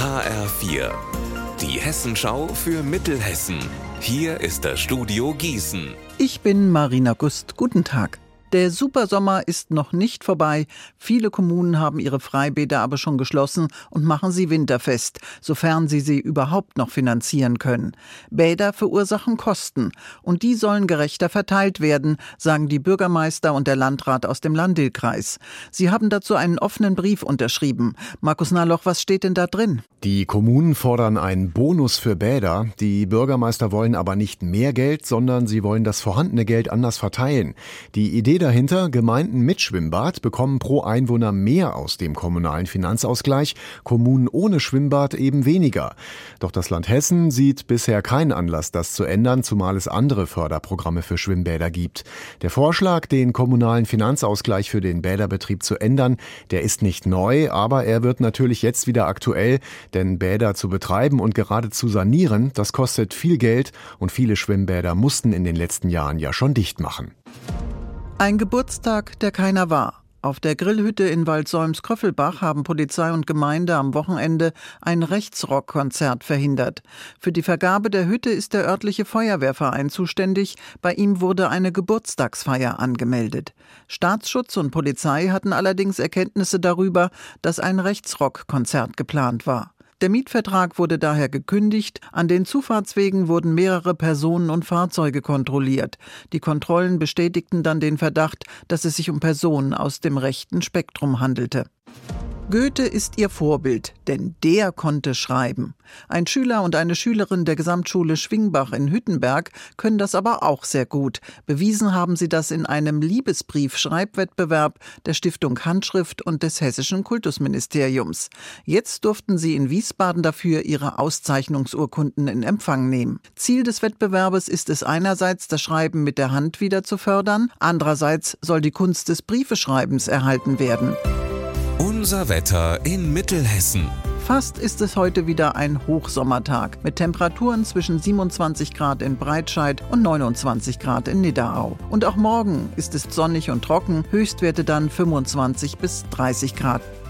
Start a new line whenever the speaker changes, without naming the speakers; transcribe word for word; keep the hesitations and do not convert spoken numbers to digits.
H R vier, die Hessenschau für Mittelhessen. Hier ist das Studio Gießen.
Ich bin Marina Gust. Guten Tag. Der Supersommer ist noch nicht vorbei. Viele Kommunen haben ihre Freibäder aber schon geschlossen und machen sie winterfest, sofern sie sie überhaupt noch finanzieren können. Bäder verursachen Kosten und die sollen gerechter verteilt werden, sagen die Bürgermeister und der Landrat aus dem Lahn-Dill-Kreis. Sie haben dazu einen offenen Brief unterschrieben. Markus Nahloch, was steht denn da drin?
Die Kommunen fordern einen Bonus für Bäder. Die Bürgermeister wollen aber nicht mehr Geld, sondern sie wollen das vorhandene Geld anders verteilen. Die Idee dahinter: Gemeinden mit Schwimmbad bekommen pro Einwohner mehr aus dem kommunalen Finanzausgleich, Kommunen ohne Schwimmbad eben weniger. Doch das Land Hessen sieht bisher keinen Anlass, das zu ändern, zumal es andere Förderprogramme für Schwimmbäder gibt. Der Vorschlag, den kommunalen Finanzausgleich für den Bäderbetrieb zu ändern, der ist nicht neu, aber er wird natürlich jetzt wieder aktuell, denn Bäder zu betreiben und gerade zu sanieren, das kostet viel Geld und viele Schwimmbäder mussten in den letzten Jahren ja schon dicht machen.
Ein Geburtstag, der keiner war. Auf der Grillhütte in Waldsäums-Köffelbach haben Polizei und Gemeinde am Wochenende ein Rechtsrock-Konzert verhindert. Für die Vergabe der Hütte ist der örtliche Feuerwehrverein zuständig. Bei ihm wurde eine Geburtstagsfeier angemeldet. Staatsschutz und Polizei hatten allerdings Erkenntnisse darüber, dass ein Rechtsrock-Konzert geplant war. Der Mietvertrag wurde daher gekündigt. An den Zufahrtswegen wurden mehrere Personen und Fahrzeuge kontrolliert. Die Kontrollen bestätigten dann den Verdacht, dass es sich um Personen aus dem rechten Spektrum handelte. Goethe ist ihr Vorbild, denn der konnte schreiben. Ein Schüler und eine Schülerin der Gesamtschule Schwingbach in Hüttenberg können das aber auch sehr gut. Bewiesen haben sie das in einem Liebesbrief-Schreibwettbewerb der Stiftung Handschrift und des Hessischen Kultusministeriums. Jetzt durften sie in Wiesbaden dafür ihre Auszeichnungsurkunden in Empfang nehmen. Ziel des Wettbewerbes ist es einerseits, das Schreiben mit der Hand wieder zu fördern, andererseits soll die Kunst des Briefeschreibens erhalten werden.
Unser Wetter in Mittelhessen.
Fast ist es heute wieder ein Hochsommertag mit Temperaturen zwischen siebenundzwanzig Grad in Breitscheid und neunundzwanzig Grad in Nidderau. Und auch morgen ist es sonnig und trocken, Höchstwerte dann fünfundzwanzig bis dreißig Grad.